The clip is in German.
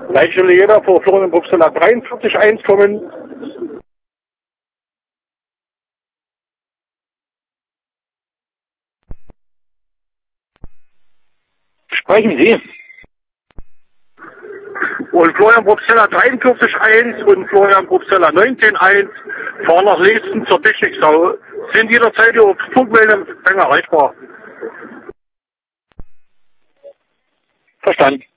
Gleich will jeder vor Florian Bruxeller 43,1 kommen. Sprechen Sie. Und Florian Bruxeller 43,1 und Florian Bruxeller 19,1 fahren nach Leesten zur Techniksau. Sind jederzeit über Funkmeldempfänger erreichbar. Verstanden.